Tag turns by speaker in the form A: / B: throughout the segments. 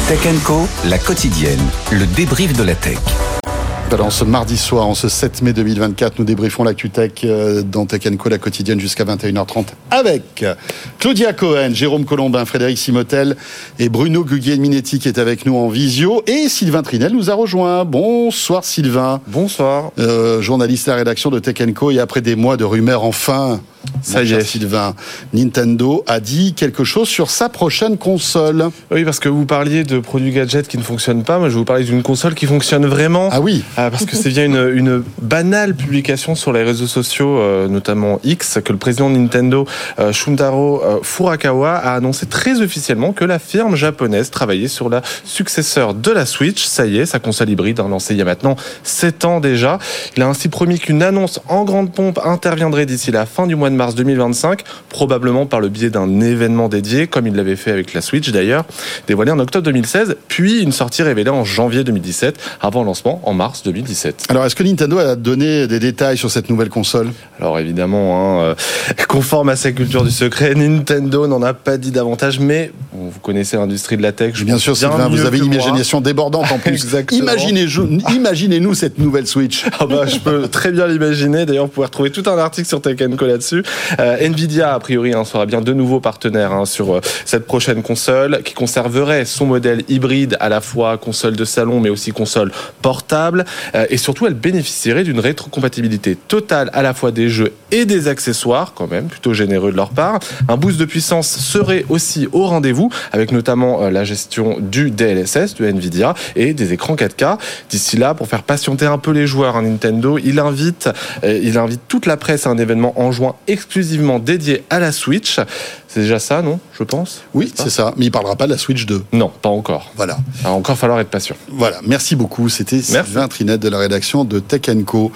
A: Tech & Co, la quotidienne, le débrief de la tech.
B: Alors, ce mardi soir, en ce 7 mai 2024, nous débriefons l'actu tech dans Tech & Co, la quotidienne, jusqu'à 21h30 avec Claudia Cohen, Jérôme Colombin, Frédéric Simotel et Bruno Guglielminetti qui est avec nous en visio. Et Sylvain Trinel nous a rejoint. Bonsoir Sylvain.
C: Bonsoir.
B: Journaliste à la rédaction de Tech & Co. Et après des mois de rumeurs, enfin,
C: ça y est,
B: Sylvain, Nintendo a dit quelque chose sur sa prochaine console.
C: Oui, parce que vous parliez de produits gadgets qui ne fonctionnent pas. Moi, je vais vous parler d'une console qui fonctionne vraiment.
B: Ah oui.
C: Parce que c'est via une banale publication sur les réseaux sociaux, notamment X, que le président de Nintendo, Shuntaro Furukawa, a annoncé très officiellement que la firme japonaise travaillait sur la successeur de la Switch. Ça y est, sa console hybride, lancée il y a maintenant 7 ans déjà. Il a ainsi promis qu'une annonce en grande pompe interviendrait d'ici la fin du mois de mars 2025, probablement par le biais d'un événement dédié, comme il l'avait fait avec la Switch d'ailleurs, dévoilé en octobre 2016, puis une sortie révélée en janvier 2017, avant le lancement en mars 2017.
B: Alors, est-ce que Nintendo a donné des détails sur cette nouvelle console ?
C: Alors évidemment, conforme à sa culture du secret, Nintendo n'en a pas dit davantage, mais vous connaissez l'industrie de la tech.
B: Bien sûr, Sylvain, vous avez une imagination débordante en plus.
C: Exactement.
B: Imaginez-nous cette nouvelle Switch.
C: Je peux très bien l'imaginer. D'ailleurs, vous pouvez retrouver tout un article sur Tech & Co là-dessus. Nvidia, a priori, sera bien de nouveau partenaire sur cette prochaine console, qui conserverait son modèle hybride, à la fois console de salon, mais aussi console portable. Et surtout, elle bénéficierait d'une rétrocompatibilité totale à la fois des jeux et des accessoires, quand même, plutôt généreux de leur part. Un boost de puissance serait aussi au rendez-vous, avec notamment la gestion du DLSS de Nvidia et des écrans 4K. D'ici là, pour faire patienter un peu les joueurs, Nintendo, il invite toute la presse à un événement en juin exclusivement dédié à la Switch. C'est déjà ça, non ? Je pense.
B: Oui, c'est ça. Mais il ne parlera pas de la Switch 2.
C: Non, pas encore.
B: Voilà.
C: Il va encore falloir être patient.
B: Voilà. Merci beaucoup. C'était Sylvain Trinel de la rédaction de Tech & Co.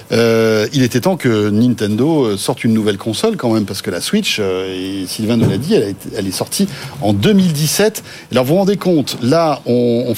B: Il était temps que Nintendo sorte une nouvelle console quand même, parce que la Switch, et Sylvain nous l'a dit, elle est sortie en 2017. Alors vous vous rendez compte, là, on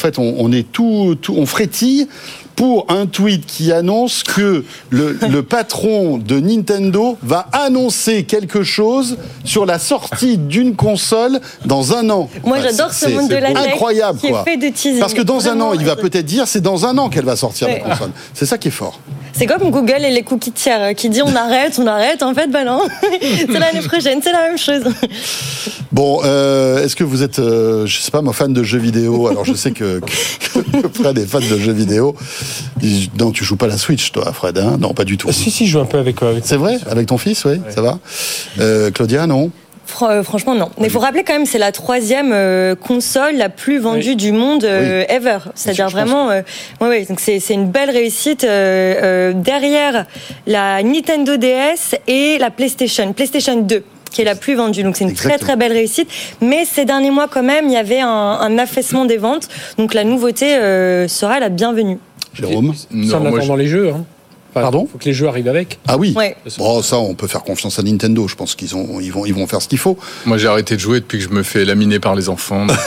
B: frétille pour un tweet qui annonce que le patron de Nintendo va annoncer quelque chose sur la sortie d'une console dans un an.
D: Moi, j'adore ce monde de la tech
B: incroyable,
D: qui est fait de teasing.
B: Parce que dans un an, il va
D: peut-être
B: dire c'est dans un an qu'elle va sortir la console. C'est ça qui est fort.
D: C'est comme Google et les cookies tiers qui dit on arrête. En fait, non. C'est l'année prochaine, c'est la même chose.
B: Bon, est-ce que vous êtes, je sais pas moi, fan de jeux vidéo ? Alors je sais que Fred est fan de jeux vidéo. Non, tu joues pas à la Switch, toi, Fred, hein ? Non, pas du tout.
E: Si, je joue un peu avec
B: C'est vrai ? Avec ton fils, oui, ça va ? Claudia, non ?
D: Franchement, non. Mais il faut rappeler quand même, c'est la 3e console la plus vendue du monde ever. C'est-à-dire vraiment, donc c'est une belle réussite derrière la Nintendo DS et la PlayStation 2. Qui est la plus vendue. Donc c'est une très très belle réussite. Mais ces derniers mois quand même, il y avait un affaissement des ventes. Donc la nouveauté sera la bienvenue.
B: Jérôme ?
E: Ça en attendant les jeux.
B: Pardon ?
E: Il faut que les jeux arrivent avec.
B: Ah oui.
D: Ouais.
B: Bon, ça, on peut faire confiance à Nintendo. Je pense qu'ils vont faire ce qu'il faut.
F: Moi, j'ai arrêté de jouer depuis que je me fais laminer par les enfants. Donc,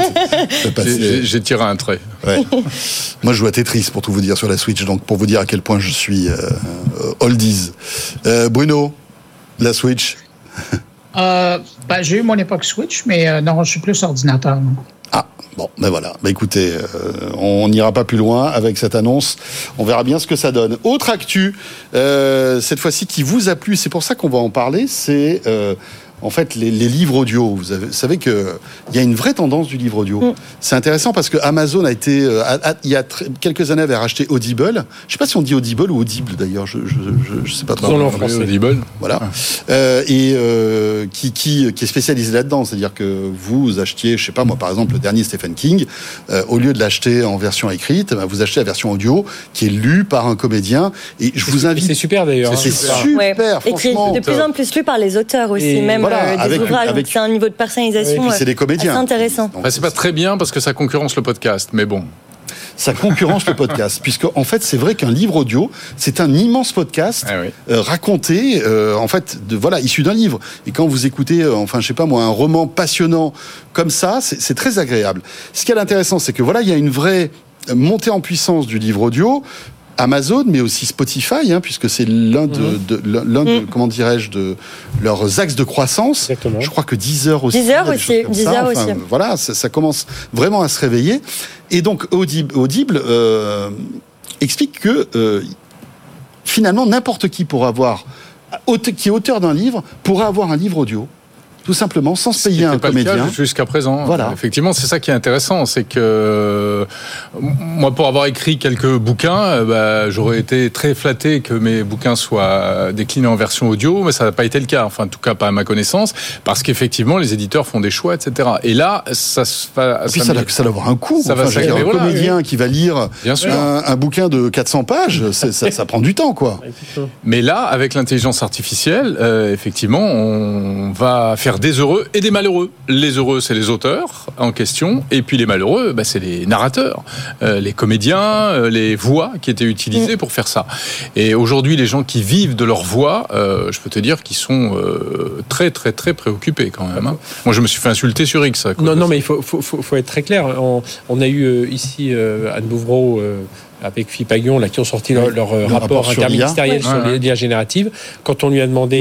F: j'ai tiré un trait.
B: Ouais. Moi, je joue à Tetris, pour tout vous dire, sur la Switch. Donc, pour vous dire à quel point je suis oldies. Bruno, la Switch.
G: J'ai eu mon époque Switch, mais non, je suis plus ordinateur. Non.
B: Ah, bon, ben voilà. Ben écoutez, on n'ira pas plus loin avec cette annonce. On verra bien ce que ça donne. Autre actu, cette fois-ci qui vous a plu, c'est pour ça qu'on va en parler, c'est en fait les livres audio. Vous savez qu'il y a une vraie tendance du livre audio. C'est intéressant parce que Amazon a été, il y a quelques années, avait racheté Audible. Je ne sais pas si on dit Audible ou Audible d'ailleurs, je sais pas trop.
F: En français. Audible.
B: Voilà. Et qui est spécialisé là-dedans. C'est-à-dire que vous achetiez, je sais pas moi, par exemple, le dernier Stephen King, au lieu de l'acheter en version écrite, vous achetez la version audio qui est lue par un comédien. Et je vous invite.
E: C'est super d'ailleurs.
B: C'est super,
D: et qui est de plus en plus lu par les auteurs aussi, même des ouvrages. Donc c'est un niveau de personnalisation
B: c'est des comédiens.
D: assez intéressant.
F: Donc, c'est pas très bien parce que ça concurrence le podcast, mais bon.
B: Ça concurrence le podcast, puisque en fait c'est vrai qu'un livre audio c'est un immense podcast raconté issu d'un livre. Et quand vous écoutez je sais pas moi, un roman passionnant comme ça, c'est très agréable. Ce qui est intéressant, c'est que il y a une vraie montée en puissance du livre audio. Amazon, mais aussi Spotify, puisque c'est l'un de comment dirais-je, de leurs axes de croissance.
E: Exactement.
B: Je crois que Deezer aussi.
D: Deezer aussi.
B: Voilà, ça commence vraiment à se réveiller. Et donc Audible explique que finalement n'importe qui qui est auteur d'un livre pourra avoir un livre audio. Tout simplement, sans se payer un comédien.
F: Pas le cas jusqu'à présent.
B: Voilà.
F: Effectivement, c'est ça qui est intéressant, c'est que moi, pour avoir écrit quelques bouquins, j'aurais été très flatté que mes bouquins soient déclinés en version audio, mais ça n'a pas été le cas. Enfin, en tout cas, pas à ma connaissance, parce qu'effectivement, les éditeurs font des choix, etc. Et là, ça va.
B: Et puis ça doit avoir un coût.
F: Ça va
B: un comédien qui va lire un bouquin de 400 pages, ça prend du temps, quoi.
F: Mais là, avec l'intelligence artificielle, effectivement, on va faire des heureux et des malheureux. Les heureux, c'est les auteurs en question, et puis les malheureux, c'est les narrateurs, les comédiens, les voix qui étaient utilisées pour faire ça. Et aujourd'hui, les gens qui vivent de leur voix, je peux te dire qu'ils sont très, très, très préoccupés quand même. Moi, je me suis fait insulter sur X.
E: Non, mais il faut être très clair. On a eu ici Anne Bouvreau avec Philippe Aguillon, qui ont sorti leur rapport interministériel sur l'IA générative. Quand on lui a demandé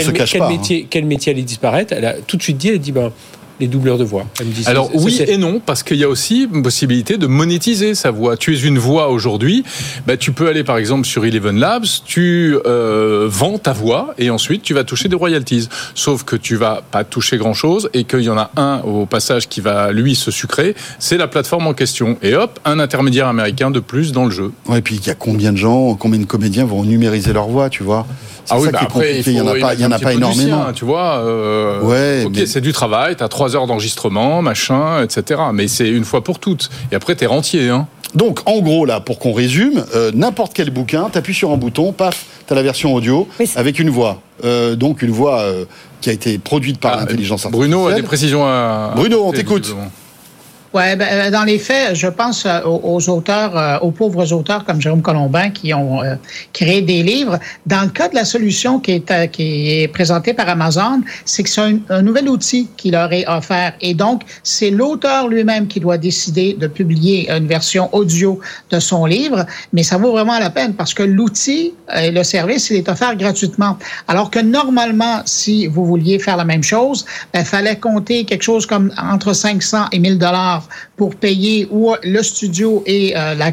E: quel métier allait disparaître, elle a tout de suite dit, les doubleurs de voix. Elle me dit,
F: alors et non, parce qu'il y a aussi une possibilité de monétiser sa voix. Tu es une voix aujourd'hui, tu peux aller par exemple sur Eleven Labs, tu vends ta voix et ensuite tu vas toucher des royalties. Sauf que tu vas pas toucher grand-chose et qu'il y en a un au passage qui va lui se sucrer, c'est la plateforme en question. Et hop, un intermédiaire américain de plus dans le jeu.
B: Ouais, et puis il y a combien de comédiens vont numériser leur voix, tu vois? C'est ça qui est compliqué. Il y en a pas énormément.
F: Tu vois, c'est du travail, t'as 3 heures d'enregistrement, machin, etc. Mais c'est une fois pour toutes. Et après, t'es rentier.
B: Donc, en gros, là, pour qu'on résume, n'importe quel bouquin, t'appuies sur un bouton, paf, t'as la version audio avec une voix. Donc, une voix qui a été produite par l'intelligence artificielle.
F: Bruno a des précisions à...
B: Bruno, on t'écoute.
G: Ouais, dans les faits, je pense aux auteurs, aux pauvres auteurs comme Jérôme Colombin qui ont créé des livres. Dans le cas de la solution qui est présentée par Amazon, c'est que c'est un nouvel outil qui leur est offert. Et donc, c'est l'auteur lui-même qui doit décider de publier une version audio de son livre. Mais ça vaut vraiment la peine parce que l'outil, le service, il est offert gratuitement. Alors que normalement, si vous vouliez faire la même chose, il fallait compter quelque chose comme entre 500 et 1000 $ pour payer le studio et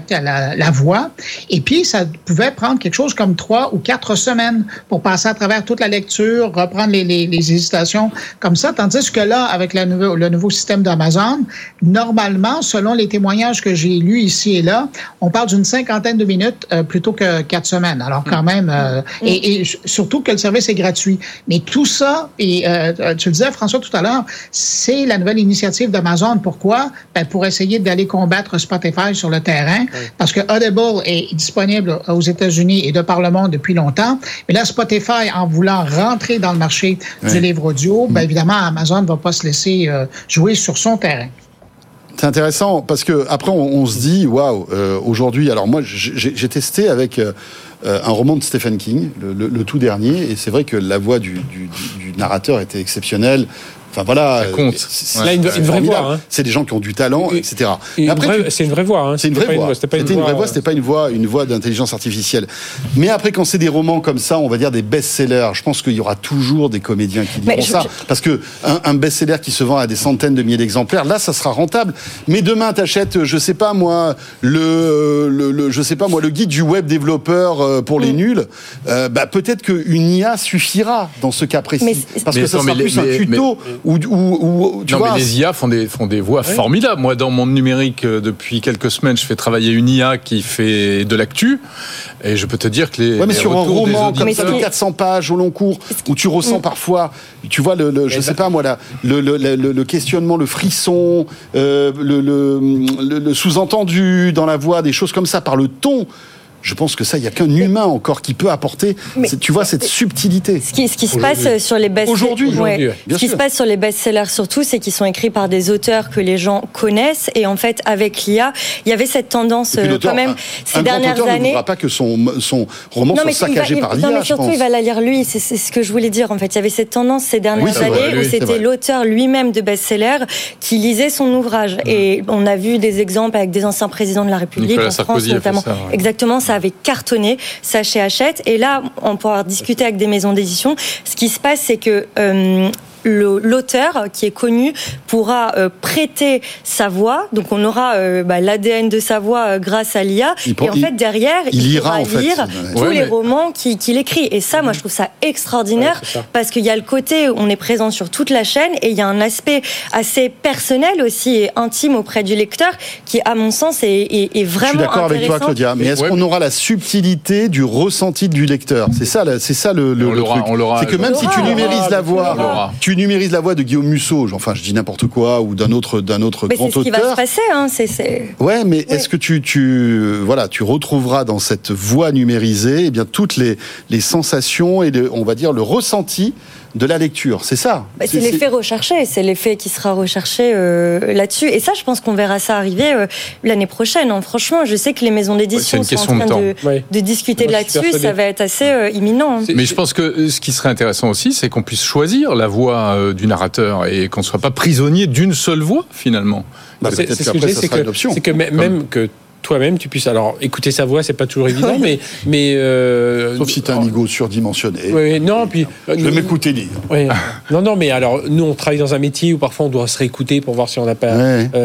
G: la voix. Et puis, ça pouvait prendre quelque chose comme 3 ou 4 semaines pour passer à travers toute la lecture, reprendre les hésitations comme ça. Tandis que là, avec le nouveau système d'Amazon, normalement, selon les témoignages que j'ai lus ici et là, on parle d'une 50aine de minutes plutôt que 4 semaines. Alors quand même, et surtout que le service est gratuit. Mais tout ça, et tu le disais, François, tout à l'heure, c'est la nouvelle initiative d'Amazon. Pourquoi? Pour essayer d'aller combattre Spotify sur le terrain, parce que Audible est disponible aux États-Unis et de par le monde depuis longtemps. Mais là, Spotify, en voulant rentrer dans le marché du livre audio, évidemment, Amazon ne va pas se laisser jouer sur son terrain.
B: C'est intéressant, parce que après on se dit, waouh, aujourd'hui, alors moi, j'ai testé avec un roman de Stephen King, le tout dernier, et c'est vrai que la voix du narrateur était exceptionnelle. Enfin voilà,
E: là une vraie voix.
B: C'est des gens qui ont du talent, etc.
E: C'est une vraie voix.
B: C'est une vraie voix. C'était pas une voix d'intelligence artificielle. Mais après, quand c'est des romans comme ça, on va dire des best-sellers, je pense qu'il y aura toujours des comédiens qui diront ça, parce que un best-seller qui se vend à des centaines de milliers d'exemplaires, là, ça sera rentable. Mais demain, t'achètes, je sais pas moi, le guide du web développeur pour les nuls. Peut-être qu'une IA suffira dans ce cas précis, parce que ça sera plus un tuto.
F: Mais les IA font des voix formidables. Moi, dans mon numérique, depuis quelques semaines, je fais travailler une IA qui fait de l'actu. Et je peux te dire que
B: mais sur un roman comme ça de 400 pages au long cours, où tu ressens parfois, tu vois, je sais pas moi, le questionnement, le frisson, le sous-entendu dans la voix, des choses comme ça, par le ton. Je pense que ça, il n'y a qu'un humain encore qui peut apporter, tu vois, cette subtilité.
D: Ce qui se passe sur les best-sellers.
B: Aujourd'hui,
D: ce qui se passe sur les best-sellers surtout, c'est qu'ils sont écrits par des auteurs que les gens connaissent. Et en fait, avec l'IA, il y avait cette tendance quand même ces dernières années.
B: Ne voudra pas que son roman soit saccagé par l'IA.
D: Non, mais surtout, il va la lire lui. C'est ce que je voulais dire. En fait, il y avait cette tendance ces dernières années où c'était l'auteur lui-même de best-seller qui lisait son ouvrage. Et on a vu des exemples avec des anciens présidents de la République, en France notamment. Exactement, ça ça avait cartonné, ça chez Hachette. Et là, on pourra discuter avec des maisons d'édition. Ce qui se passe, c'est que l'auteur qui est connu pourra prêter sa voix, donc on aura l'ADN de sa voix grâce à l'IA, et en fait derrière il pourra lire tous les romans qu'il écrit, et ça moi je trouve ça extraordinaire, parce qu'il y a le côté où on est présent sur toute la chaîne, et il y a un aspect assez personnel aussi et intime auprès du lecteur qui à mon sens est vraiment intéressant. Je suis d'accord avec toi Claudia, mais est-ce qu'on aura la subtilité du ressenti du lecteur? C'est ça le truc, c'est que même si tu numérises la voix, tu numérises la voix de Guillaume Musso, enfin je dis n'importe quoi, ou d'un autre grand auteur. Mais c'est ce qui va se passer, hein. Ouais, mais est-ce que tu retrouveras dans cette voix numérisée, toutes les sensations et on va dire le ressenti de la lecture, c'est ça. C'est l'effet recherché, c'est l'effet qui sera recherché là-dessus. Et ça, je pense qu'on verra ça arriver l'année prochaine. Franchement, je sais que les maisons d'édition sont en train de discuter là-dessus. Ça va être assez imminent.
F: Mais je pense que ce qui serait intéressant aussi, c'est qu'on puisse choisir la voix du narrateur et qu'on ne soit pas prisonnier d'une seule voix, finalement.
E: C'est ce que je dis, c'est que même que toi-même tu puisses écouter sa voix, c'est pas toujours évident, mais
B: sauf si t'as un ego surdimensionné.
E: Oui, non, puis
B: je vais m'écouter dire.
E: Oui. Non, mais alors nous on travaille dans un métier où parfois on doit se réécouter pour voir si on n'a pas,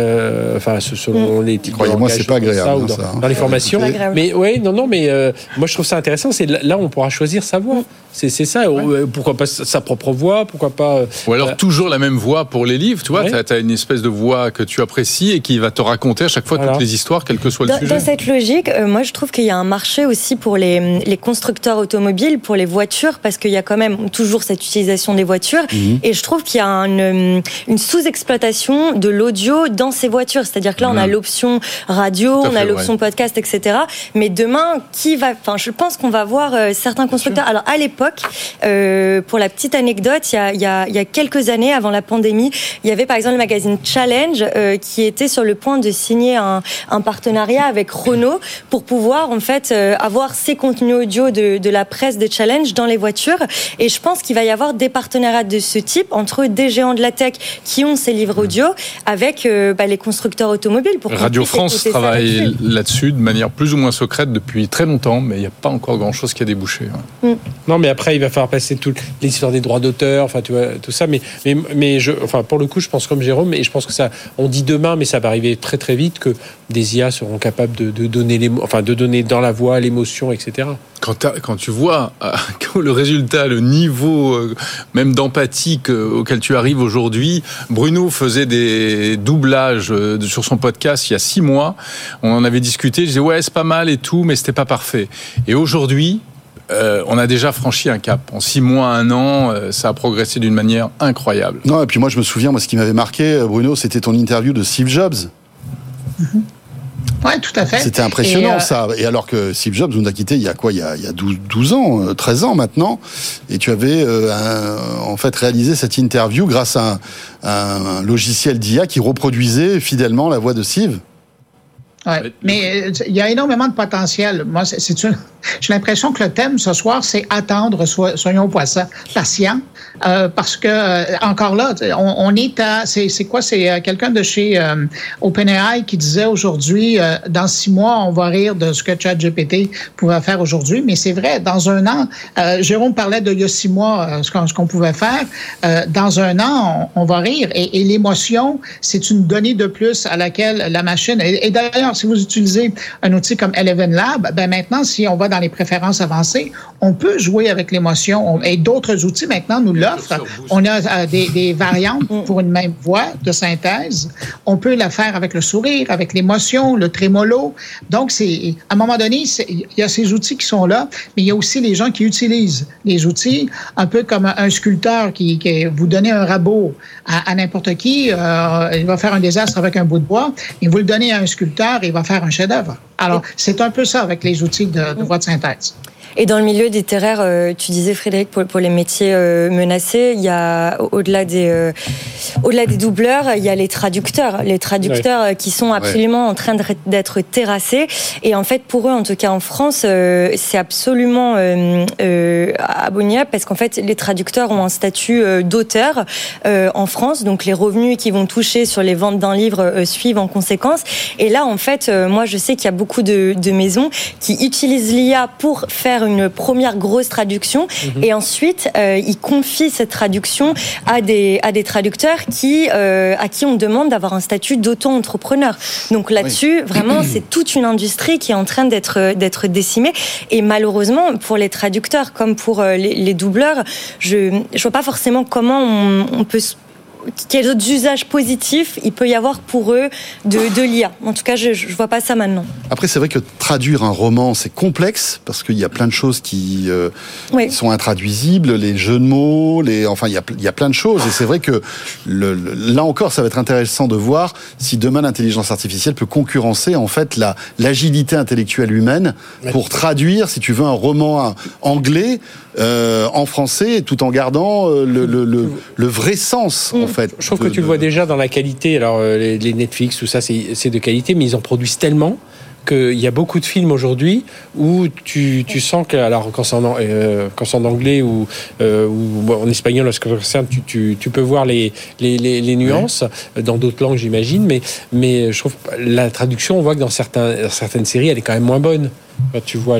E: selon les types.
B: Croyez-moi, c'est pas agréable
E: dans les formations. Mais moi je trouve ça intéressant. C'est là où on pourra choisir sa voix. C'est ça. Pourquoi pas sa propre voix, pourquoi pas.
F: Ou alors toujours la même voix pour les livres. Tu vois, t'as une espèce de voix que tu apprécies et qui va te raconter à chaque fois toutes les histoires, quel que soit.
D: Dans cette logique, moi je trouve qu'il y a un marché aussi pour les constructeurs automobiles, pour les voitures, parce qu'il y a quand même toujours cette utilisation des voitures, et je trouve qu'il y a une sous-exploitation de l'audio dans ces voitures, c'est-à-dire que là on a l'option radio, on a l'option podcast, etc. Mais demain, je pense qu'on va voir certains constructeurs. Alors à l'époque, pour la petite anecdote, il y a quelques années avant la pandémie, il y avait par exemple le magazine Challenge qui était sur le point de signer un partenariat avec Renault pour pouvoir en fait avoir ces contenus audio de la presse de Challenge dans les voitures, et je pense qu'il va y avoir des partenariats de ce type entre des géants de la tech qui ont ces livres audio avec les constructeurs automobiles.
F: Radio France travaille là-dessus de manière plus ou moins secrète depuis très longtemps, mais il n'y a pas encore grand-chose qui a débouché.
E: Non, mais après il va falloir passer toutes les histoires des droits d'auteur, enfin tu vois tout ça, mais pour le coup je pense comme Jérôme, et je pense que ça, on dit demain, mais ça va arriver très très vite, que des IA seront capables de donner dans la voix l'émotion, etc.
F: Quand tu vois le résultat, le niveau même d'empathie auquel tu arrives aujourd'hui, Bruno faisait des doublages sur son podcast il y a 6 mois. On en avait discuté, je disais ouais c'est pas mal et tout, mais c'était pas parfait. Et aujourd'hui, on a déjà franchi un cap. En 6 mois, 1 an, ça a progressé d'une manière incroyable.
B: Non, et puis moi je me souviens, ce qui m'avait marqué, Bruno, c'était ton interview de Steve Jobs.
G: Oui, tout à fait.
B: C'était impressionnant, ça. Et alors que Steve Jobs nous a quittés il y a 12 ans, 13 ans maintenant. Et tu avais en fait réalisé cette interview grâce à un logiciel d'IA qui reproduisait fidèlement la voix de Steve.
G: Ouais, mais il y a énormément de potentiel. Moi, j'ai l'impression que le thème ce soir, c'est attendre, soyons patients, parce que encore là, on est à, c'est quoi, c'est quelqu'un de chez OpenAI qui disait aujourd'hui, dans 6 mois, on va rire de ce que ChatGPT pouvait faire aujourd'hui, mais c'est vrai, dans 1 an, Jérôme parlait de il y a 6 mois ce qu'on pouvait faire, dans 1 an, on va rire, et l'émotion, c'est une donnée de plus à laquelle la machine, et d'ailleurs, si vous utilisez un outil comme Eleven Lab, maintenant, si on va dans les préférences avancées, on peut jouer avec l'émotion. Et d'autres outils, maintenant, nous l'offrent. On a des variantes pour une même voix de synthèse. On peut la faire avec le sourire, avec l'émotion, le trémolo. Donc, à un moment donné, il y a ces outils qui sont là, mais il y a aussi les gens qui utilisent les outils, un peu comme un sculpteur qui vous donnez un rabot à n'importe qui, il va faire un désastre avec un bout de bois, et vous le donnez à un sculpteur, il va faire un chef-d'œuvre. Alors, c'est un peu ça avec les outils de voix de synthèse.
D: Et dans le milieu littéraire, tu disais, Frédéric, pour les métiers menacés, il y a au-delà des doubleurs, il y a les traducteurs qui sont absolument en train d'être terrassés. Et en fait, pour eux, en tout cas en France, c'est absolument abominable parce qu'en fait, les traducteurs ont un statut d'auteur en France, donc les revenus qu'ils vont toucher sur les ventes d'un livre suivent en conséquence. Et là, en fait, moi, je sais qu'il y a beaucoup de maisons qui utilisent l'IA pour faire une première grosse traduction, et ensuite ils confient cette traduction à des traducteurs à qui on demande d'avoir un statut d'auto-entrepreneur. Donc là-dessus, vraiment, c'est toute une industrie qui est en train d'être décimée. Et malheureusement, pour les traducteurs comme pour les doubleurs, je vois pas forcément comment on peut. Quels autres usages positifs il peut y avoir pour eux de l'IA. En tout cas, je vois pas ça maintenant.
B: Après, c'est vrai que traduire un roman, c'est complexe, parce qu'il y a plein de choses qui sont intraduisibles, les jeux de mots, il y a plein de choses. Et c'est vrai que, là encore, ça va être intéressant de voir si demain l'intelligence artificielle peut concurrencer, en fait, l'agilité intellectuelle humaine pour traduire, si tu veux, un roman anglais en français, tout en gardant le vrai sens, en fait.
E: Je trouve que tu le vois déjà dans la qualité. Alors, les Netflix, tout ça, c'est de qualité, mais ils en produisent tellement qu'il y a beaucoup de films aujourd'hui où tu sens que, alors quand c'est en anglais ou en espagnol, lorsque tu peux voir les nuances, dans d'autres langues, j'imagine, mais je trouve la traduction, on voit que dans certaines séries, elle est quand même moins bonne. Quand tu vois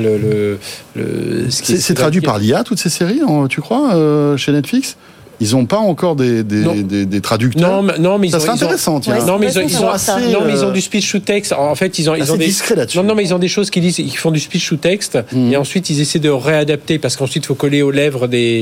B: c'est traduit par l'IA, toutes ces séries, tu crois, chez Netflix ? Ils n'ont pas encore des traducteurs.
E: Non, mais
B: ça serait intéressant, tiens.
E: Non, mais ils ont du speech to text. En fait, ils ont des
B: discrets là-dessus.
E: Non, mais ils ont des choses qui disent, ils font du speech to text, et ensuite ils essaient de réadapter parce qu'ensuite il faut coller aux lèvres des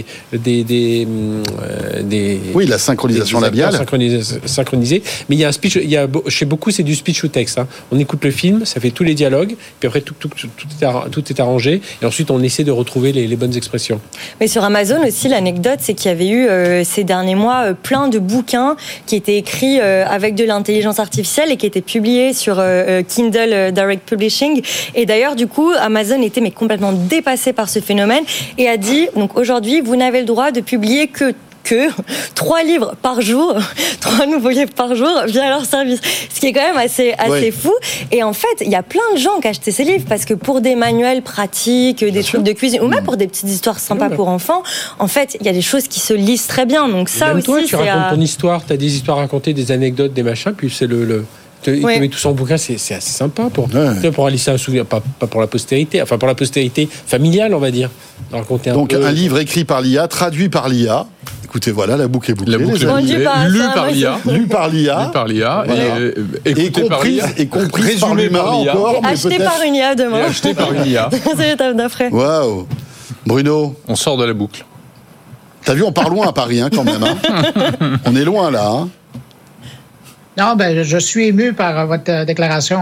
B: oui, la synchronisation labiale.
E: Synchronisée. Mais il y a chez beaucoup, c'est du speech to text. On écoute le film, ça fait tous les dialogues, puis après tout est arrangé, et ensuite on essaie de retrouver les bonnes expressions.
D: Mais sur Amazon aussi, l'anecdote, c'est qu'il y avait eu ces derniers mois plein de bouquins qui étaient écrits avec de l'intelligence artificielle et qui étaient publiés sur Kindle Direct Publishing. Et d'ailleurs, du coup, Amazon était complètement dépassé par ce phénomène et a dit, donc aujourd'hui, vous n'avez le droit de publier que 3 livres par jour, 3 nouveaux livres par jour via leur service. Ce qui est quand même assez fou. Et en fait, il y a plein de gens qui achetaient ces livres parce que pour des manuels pratiques, des trucs de cuisine, ou même pour des petites histoires sympas pour enfants, en fait, il y a des choses qui se lisent très bien. Donc ça
E: même
D: aussi,
E: toi, tu racontes ton histoire, tu as des histoires à raconter, des anecdotes, des machins, puis c'est il te met tout ça en bouquin, c'est assez sympa pour lisser un souvenir, pas pour la postérité, enfin pour la postérité familiale, on va dire. Raconter
B: un livre écrit par l'IA, traduit par l'IA. Écoutez, voilà, la boucle est bouclée.
F: Lu par l'IA.
B: Lu par l'IA.
F: Voilà. Et comprise
B: par l'humain encore.
D: Acheté par une IA demain.
F: Acheté par une IA.
D: C'est l'étape d'après.
B: Waouh. Bruno.
F: On sort de la boucle.
B: T'as vu, on part loin à Paris, quand même. On est loin, là.
G: Non, je suis ému par votre déclaration,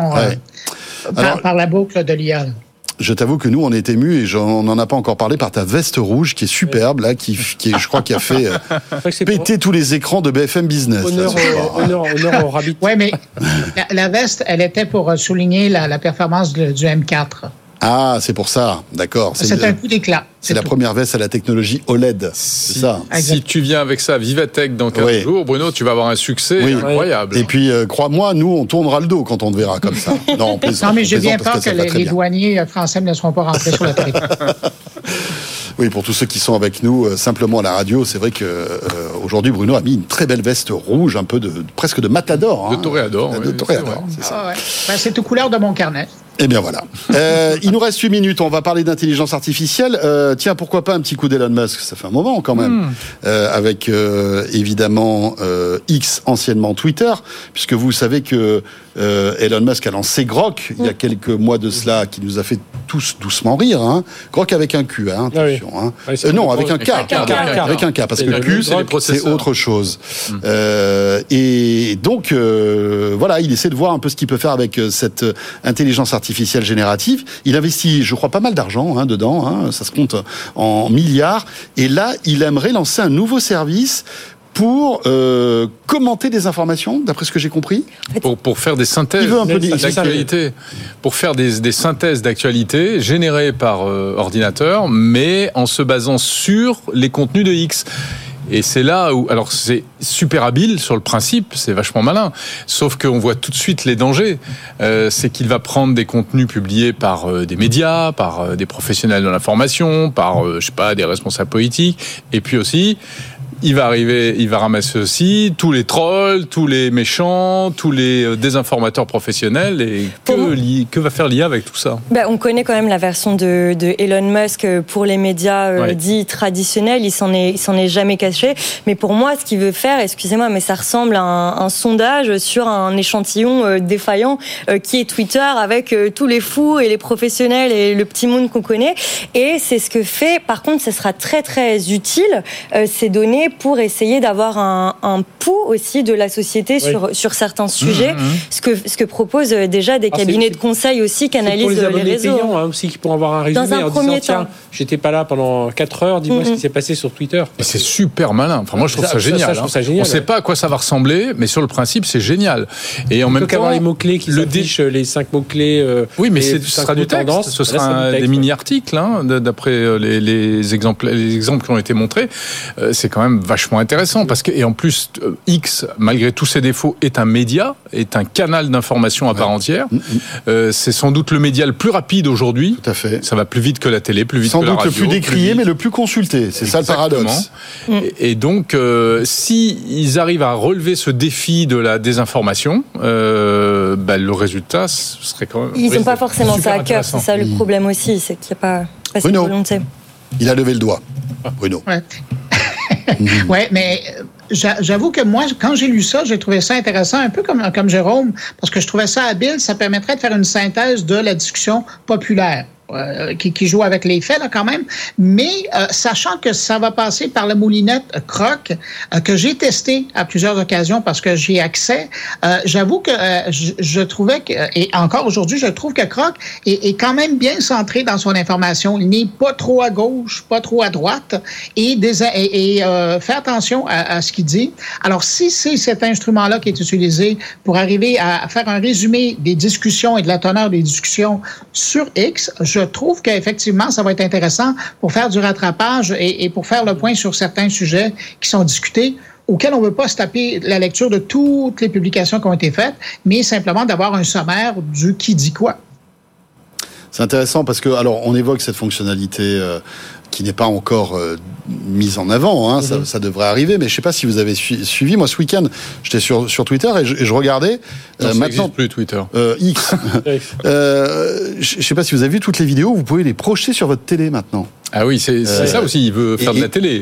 G: par la boucle de l'IA.
B: Je t'avoue que nous, on est émus et on n'en a pas encore parlé par ta veste rouge qui est superbe, là, qui je crois, qui a fait péter tous les écrans de BFM Business.
E: Honneur au rabbit.
G: Oui, mais la veste, elle était pour souligner la performance du M4.
B: Ah, c'est pour ça, d'accord.
G: C'est un coup d'éclat.
B: C'est la première veste à la technologie OLED, c'est ça.
F: Si tu viens avec ça à Vivatech dans 15 jours, Bruno, tu vas avoir un succès incroyable.
B: Et puis, crois-moi, nous, on tournera le dos quand on te verra comme ça. Non,
G: mais j'ai bien peur que les douaniers français ne seront pas rentrés sur le territoire.
B: Oui, pour tous ceux qui sont avec nous simplement à la radio, c'est vrai que aujourd'hui Bruno a mis une très belle veste rouge, un peu presque de matador.
F: De toréador.
B: De toréador, c'est ça.
G: C'est aux couleurs de mon carnet.
B: Eh bien voilà. Il nous reste 8 minutes, on va parler d'intelligence artificielle. Tiens, pourquoi pas un petit coup d'Elon Musk, ça fait un moment quand même. Avec évidemment X, anciennement Twitter, puisque vous savez que Elon Musk a lancé Grok il y a quelques mois de cela, qui nous a fait tous doucement rire. Grok avec un Q, attention. Non, avec un K. Avec un K, parce que le Q, c'est autre chose. Et donc, voilà, il essaie de voir un peu ce qu'il peut faire avec cette intelligence artificielle générative. Il investit, je crois, pas mal d'argent dedans. Ça se compte en milliards. Et là, il aimerait lancer un nouveau service pour commenter des informations, d'après ce que j'ai compris.
F: Pour faire des synthèses d'actualité. Pour faire des synthèses d'actualité générées par ordinateur, mais en se basant sur les contenus de X. Et c'est là où, alors c'est super habile sur le principe, c'est vachement malin, sauf qu'on voit tout de suite les dangers. C'est qu'il va prendre des contenus publiés par des médias, par des professionnels de l'information, par, des responsables politiques, et puis aussi, il va ramasser aussi tous les trolls, tous les méchants, tous les désinformateurs professionnels. Et que va faire l'IA avec tout ça ?
D: On connaît quand même la version de Elon Musk pour les médias dits traditionnels. Il s'en est jamais caché. Mais pour moi, ce qu'il veut faire, excusez-moi, mais ça ressemble à un sondage sur un échantillon défaillant qui est Twitter avec tous les fous et les professionnels et le petit monde qu'on connaît. Et c'est ce que fait. Par contre, ça sera très très utile ces données pour essayer d'avoir un pouls aussi de la société sur certains sujets, ce que proposent déjà des cabinets de conseil aussi qui analysent les réseaux.
E: Payants, aussi qui pourront avoir un résumé
D: dans un premier temps.
E: J'étais pas là pendant 4 heures, dis-moi ce qui s'est passé sur Twitter.
F: Et c'est super malin. Enfin, moi, je trouve ça génial. On ne sait pas à quoi ça va ressembler, mais sur le principe, c'est génial. Et en même temps,
E: avoir les mots-clés qui s'affichent, les 5 mots-clés.
F: Oui, mais ce sera du texte. Ce sera des mini-articles, d'après les exemples qui ont été montrés. C'est quand même vachement intéressant parce que, et en plus, X, malgré tous ses défauts, est un média, est un canal d'information à part entière. C'est sans doute le média le plus rapide aujourd'hui.
B: Tout à fait.
F: Ça va plus vite que la télé, plus vite que la radio.
B: Sans doute le plus décrié, mais le plus consulté. C'est ça le paradoxe.
F: Et donc, si ils arrivent à relever ce défi de la désinformation, le résultat serait quand même.
D: Ils n'ont pas forcément ça à cœur. C'est ça le problème aussi, c'est qu'il n'y a pas cette volonté.
B: Il a levé le doigt, Bruno.
G: Oui, mais j'avoue que moi, quand j'ai lu ça, j'ai trouvé ça intéressant, un peu comme Jérôme, parce que je trouvais ça habile, ça permettrait de faire une synthèse de la discussion populaire. Qui joue avec les faits là quand même, mais sachant que ça va passer par la moulinette Croc que j'ai testé à plusieurs occasions parce que j'ai accès, j'avoue que je trouvais que, et encore aujourd'hui, je trouve que Croc est quand même bien centré dans son information. Il n'est pas trop à gauche, pas trop à droite, et fait attention à ce qu'il dit. Alors, si c'est cet instrument-là qui est utilisé pour arriver à faire un résumé des discussions et de la teneur des discussions sur X, je trouve qu'effectivement, ça va être intéressant pour faire du rattrapage et pour faire le point sur certains sujets qui sont discutés, auxquels on ne veut pas se taper la lecture de toutes les publications qui ont été faites, mais simplement d'avoir un sommaire du qui dit quoi.
B: C'est intéressant parce que, alors, on évoque cette fonctionnalité qui n'est pas encore mise en avant, ça devrait arriver, mais je ne sais pas si vous avez suivi. Moi, ce week-end, j'étais sur Twitter et je regardais.
F: Ça n'existe plus, Twitter.
B: X. Je ne sais pas si vous avez vu toutes les vidéos, vous pouvez les projeter sur votre télé maintenant.
F: Ah oui, c'est ça aussi, il veut faire de la télé.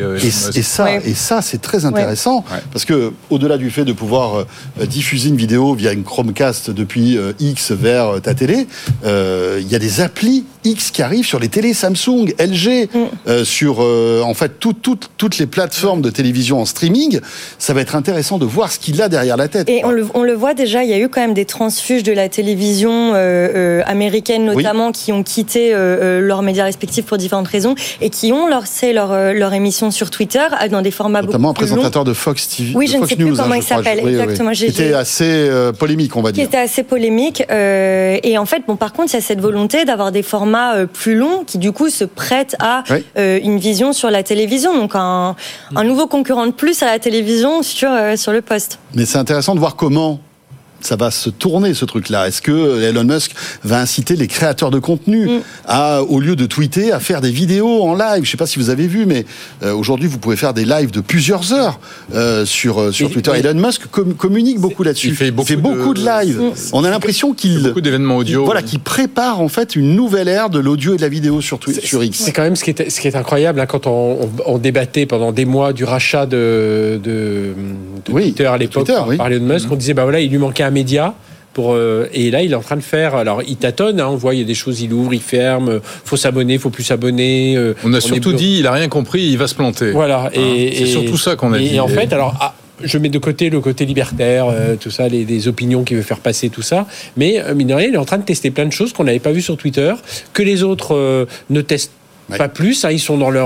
B: Et ça, c'est très intéressant, parce que au-delà du fait de pouvoir diffuser une vidéo via une Chromecast depuis X vers ta télé, il y a des applis X qui arrivent sur les télés Samsung, LG, sur en fait toutes les plateformes de télévision en streaming. Ça va être intéressant de voir ce qu'il a derrière la tête.
D: Et on le voit déjà, il y a eu quand même des transfuges de la télévision américaine notamment qui ont quitté leurs médias respectifs pour différentes raisons et qui ont lancé leur émission sur Twitter dans des formats
B: notamment
D: beaucoup plus longs.
B: Notamment un présentateur de Fox TV,
D: oui, je ne sais plus comment il s'appelle exactement.
B: Qui était assez polémique, on va dire.
D: Qui était assez polémique. Et en fait, par contre, il y a cette volonté d'avoir des formats plus longs qui, du coup, se prêtent à une vision sur la télévision. Donc, un nouveau concurrent de plus à la télévision sur le poste.
B: Mais c'est intéressant de voir comment ça va se tourner, ce truc-là. Est-ce que Elon Musk va inciter les créateurs de contenu au lieu de tweeter, à faire des vidéos en live? Je ne sais pas si vous avez vu, mais aujourd'hui, vous pouvez faire des lives de plusieurs heures sur Twitter. Elon Musk communique beaucoup là-dessus. Il fait beaucoup de lives. On a l'impression qu'il
F: beaucoup d'événements audio.
B: Qu'il prépare en fait une nouvelle ère de l'audio et de la vidéo sur X.
E: C'est quand même ce qui est incroyable quand on débattait pendant des mois du rachat de Twitter à l'époque par Elon Musk. On disait il lui manquait un média et là il est en train de faire, alors il tâtonne, on voit il y a des choses, il ouvre, il ferme, faut s'abonner, faut plus s'abonner,
F: on a surtout dit il a rien compris, il va se planter,
E: voilà.
F: C'est surtout ça qu'on a dit.
E: Et en fait je mets de côté le côté libertaire, tout ça, les opinions qu'il veut faire passer, tout ça, mais mine de rien il est en train de tester plein de choses qu'on n'avait pas vues sur Twitter, que les autres ne testent Pas plus. Ils sont dans leur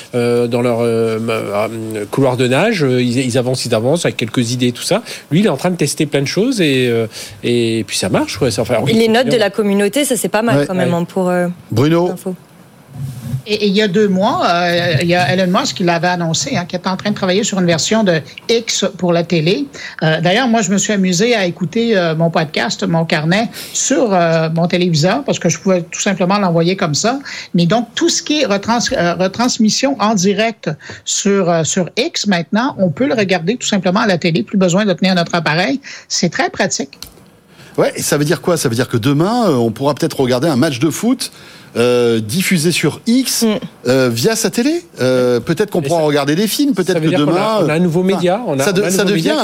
E: couloir de nage. Ils avancent avec quelques idées, tout ça. Lui, il est en train de tester plein de choses et puis ça marche. Ouais.
D: Les notes de la communauté, ça c'est pas mal quand même pour
B: Bruno.
D: Info.
G: Et il y a 2 mois, il y a Elon Musk qui l'avait annoncé, qui est en train de travailler sur une version de X pour la télé. D'ailleurs, moi, je me suis amusé à écouter mon podcast, mon carnet, sur mon téléviseur, parce que je pouvais tout simplement l'envoyer comme ça. Mais donc, tout ce qui est retransmission en direct sur X, maintenant, on peut le regarder tout simplement à la télé, plus besoin de tenir notre appareil. C'est très pratique.
B: Ouais, et ça veut dire quoi? Ça veut dire que demain, on pourra peut-être regarder un match de foot diffusé sur X via sa télé. Peut-être qu'on pourra regarder des films. Peut-être que demain,
E: on a un nouveau média.
B: Ça devient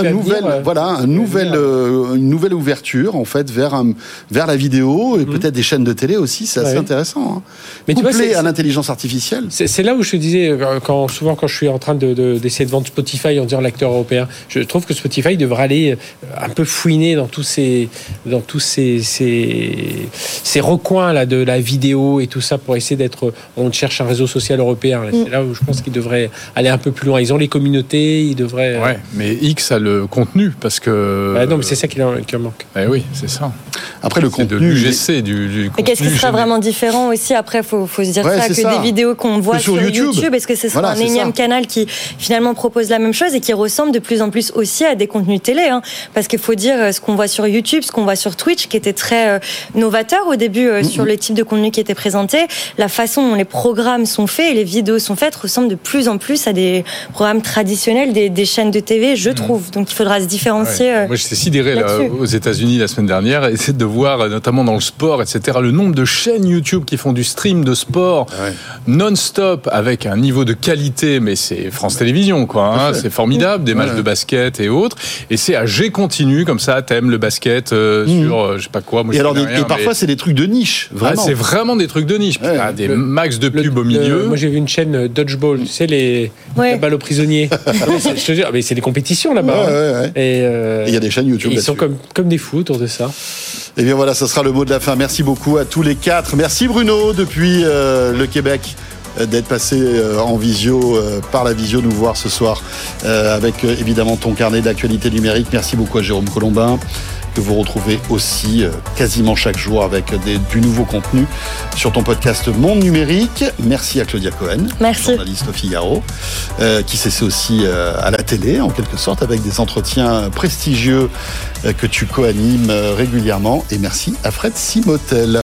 B: une nouvelle ouverture en fait vers la vidéo et peut-être des chaînes de télé aussi. C'est assez intéressant. Hein. Mais couplé tu vois, à l'intelligence artificielle.
E: C'est là où je te disais souvent quand je suis en train d'essayer de vendre Spotify en disant l'acteur européen, je trouve que Spotify devrait aller un peu fouiner dans tous ces recoins là de la vidéo et tout ça pour essayer on cherche un réseau social européen. C'est là où je pense qu'ils devraient aller un peu plus loin. Ils ont les communautés, ils devraient.
F: Ouais, mais X a le contenu parce que.
E: Non, mais c'est ça qui en manque.
F: Oui, c'est ça.
B: Après le contenu
F: de l'UGC, du
D: mais qu'est-ce qui sera vraiment différent aussi? Après, faut se dire des vidéos qu'on voit sur YouTube, est-ce que ce sera un énième canal qui finalement propose la même chose et qui ressemble de plus en plus aussi à des contenus télé, parce qu'il faut dire ce qu'on voit sur YouTube, ce qu'on voit sur Twitch, qui était très novateur au début sur le type de contenu qui était présenté. La façon dont les programmes sont faits et les vidéos sont faites ressemblent de plus en plus à des programmes traditionnels des chaînes de TV, je trouve. Donc il faudra se différencier.
F: Moi, j'étais sidéré aux États-Unis la semaine dernière, et c'est de voir, notamment dans le sport, etc., le nombre de chaînes YouTube qui font du stream de sport non-stop avec un niveau de qualité, mais c'est France Télévisions, quoi. C'est formidable, des matchs de basket et autres. Et c'est à G continu, comme ça, t'aimes le basket sur, je sais pas quoi. Moi,
B: et parfois, c'est des trucs de niche, vraiment.
F: C'est vraiment des trucs de niche. Des max de pub au milieu.
E: Moi, j'ai vu une chaîne Dodgeball, tu sais, les balles aux prisonniers. Je te jure, mais c'est des compétitions là-bas. Et
B: il y a des chaînes YouTube.
E: Ils sont comme des fous autour de ça.
B: Et bien voilà, ça sera le mot de la fin. Merci beaucoup à tous les 4. Merci Bruno depuis le Québec d'être passé en visio, par la visio, nous voir ce soir avec évidemment ton carnet d'actualité numérique. Merci beaucoup à Jérôme Colombin, que vous retrouvez aussi quasiment chaque jour avec du nouveau contenu sur ton podcast Monde Numérique. Merci à Claudia Cohen, journaliste au Figaro, qui s'essaie aussi à la télé, en quelque sorte, avec des entretiens prestigieux que tu co-animes régulièrement. Et merci à Fred Simotel.